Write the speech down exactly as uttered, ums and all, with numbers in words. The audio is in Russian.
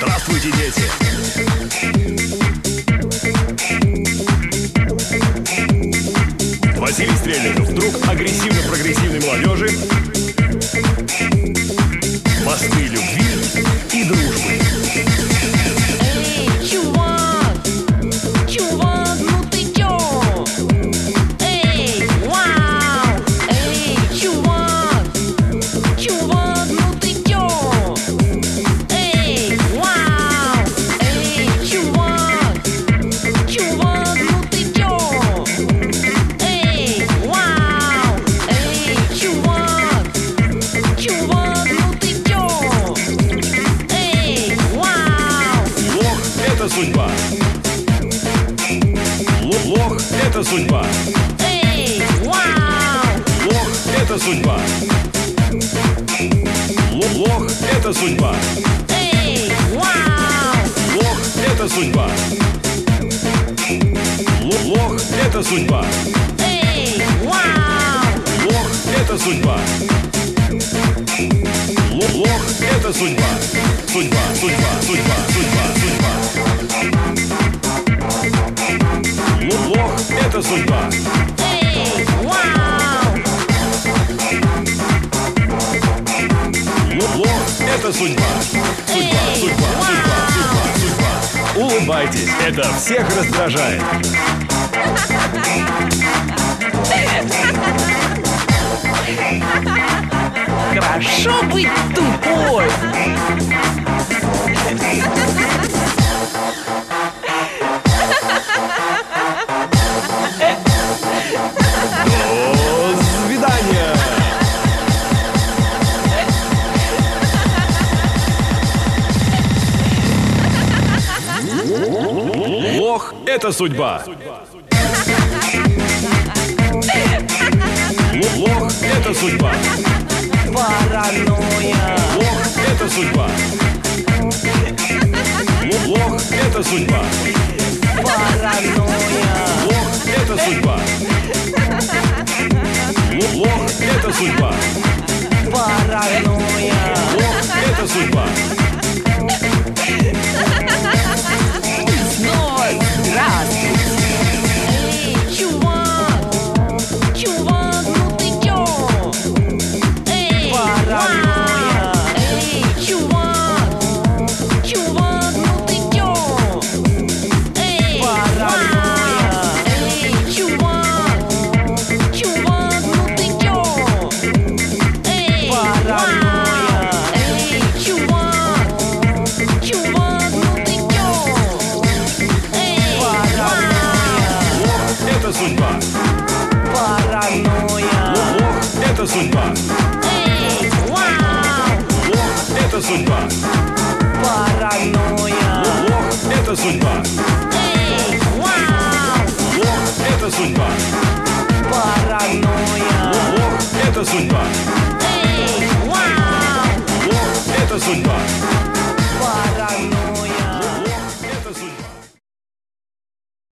Здравствуйте, дети! Василий Стрельников, друг агрессивно-прогрессивной молодежи. Мосты любви и дружбы. Эй, чувак, чувак, ну ты чё? Эй, вау! Эй, чувак, чувак, ну ты чё? Эй, вау! Эй, чувак, чувак, ну ты чё? Эй, вау! Эй, чувак, чувак, ну ты чё? Эй, вау! Лох — это судьба. Лох, лох — это судьба. Эй, вау! Лох — это судьба. Лох, лох — это судьба. Эй, вау! Лох — это судьба. Лох, лох — это судьба. Эй, вау! Лох — это судьба. Лох, лох — это судьба. Судьба, судьба, судьба, судьба, судьба. Лох, лох — это судьба. Эй, вау! Лох, лох — это судьба. Судьба, судьба, судьба, судьба, судьба. Улыбайтесь, это всех раздражает. Хорошо быть тупой. До свидания. Лох — это судьба. Лох, лох — это судьба. Паранойя. Лох — это судьба. Лох, лох — это судьба. Паранойя. Лох — это судьба. Лох, лох — это судьба. Паранойя. Лох — это судьба. Снова здравствуй. Эй, чувак, чувак, ну ты чё? Эй, Паранойя. вау! Эй, чувак, чувак, ну ты чё? Эй, Паранойя. вау! Эй, чувак, чувак, ну ты чё? Эй, Паранойя. вау! Эй, чувак, чувак, ну ты чё? Эй, Паранойя. Лох — это судьба. Паранойя. Лох, лох — это судьба. эй, вау! Лох — это судьба. Паранойя. Лох, лох — это судьба. Эй, вау! Лох — это судьба. Паранойя. Лох, лох — это судьба. Эй, вау! Лох — это судьба.